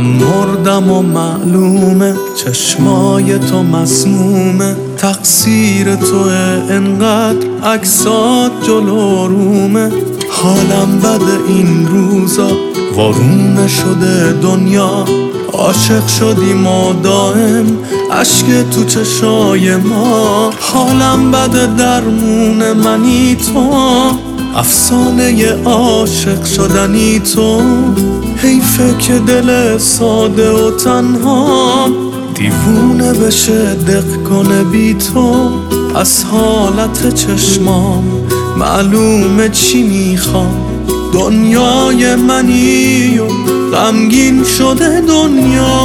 من مردم و معلومه چشمای تو مسمومه، تقصیر توه انقدر عکسات جلو رومه. حالم بده این روزا وارونه شده دنیا، عاشق شدیم و دائم اشک تو چشای ما. حالم بده درمون منی تو، افسانه عاشق شدنی تو. حیفه که دل ساده و تنها دیوونه بشه دق کنه بی تو. از حالت چشمام معلومه چی میخوام، دنیای منی و غمگین شده دنیا.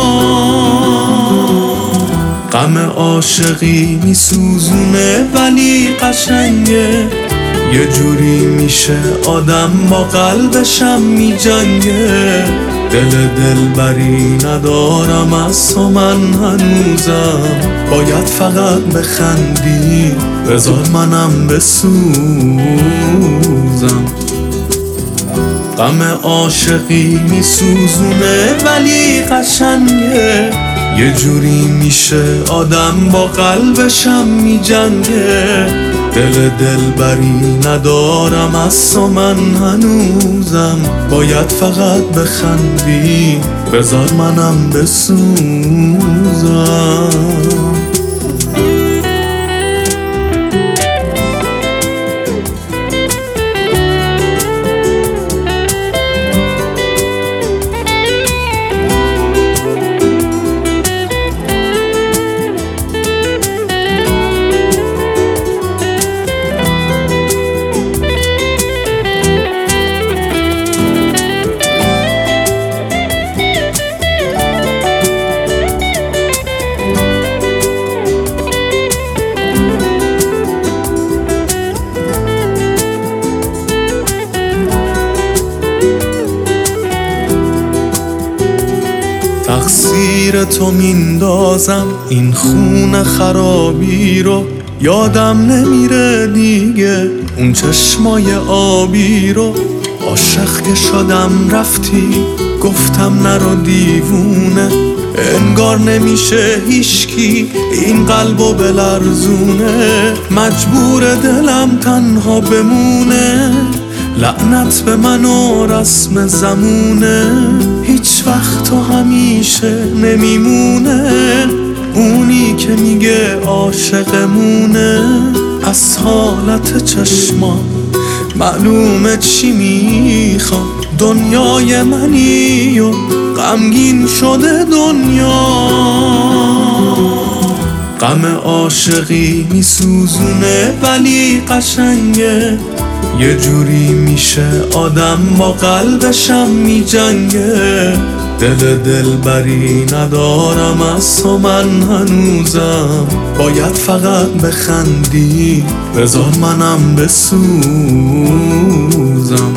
غم عاشقی میسوزونه ولی قشنگه، یه جوری میشه آدم با قلبشم میجنگه. دلبری ندارم از تو من هنوزم، باید فقط بخندی بذار منم بسوزم. غم عاشقی میسوزونه ولی قشنگه، یه جوری میشه آدم با قلبشم میجنگه. دلبری ندارم از تو من هنوزم، باید فقط بخندی بذار منم بسوزم. تقصیر تو میندازم این خون خرابی رو، یادم نمیره دیگه اون چشمای آبی رو. عاشق که شدم رفتی گفتم نرو دیوونه، انگار نمیشه هیچکی این قلبو بلرزونه. مجبور دلم تنها بمونه، لعنت به من و رسم زمونه. هیچ وقت و همیشه نمیمونه اونی که میگه عاشقمونه. از حالت چشما معلومه چی میخوام، دنیای منی و غمگین شده دنیا. غم عاشقی میسوزونه ولی قشنگه، یه جوری میشه آدم با قلبشم میجنگه. دلبری ندارم از تو من هنوزم، باید فقط بخندی بذار منم بسوزم.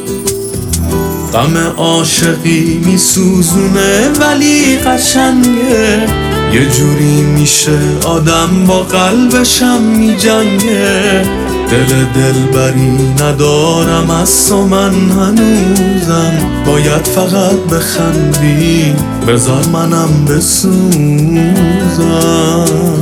غم عاشقی میسوزونه ولی قشنگه، یه جوری میشه آدم با قلبشم میجنگه. دلبری ندارم از تو من هنوزم، باید فقط بخندی بذار منم بسوزم.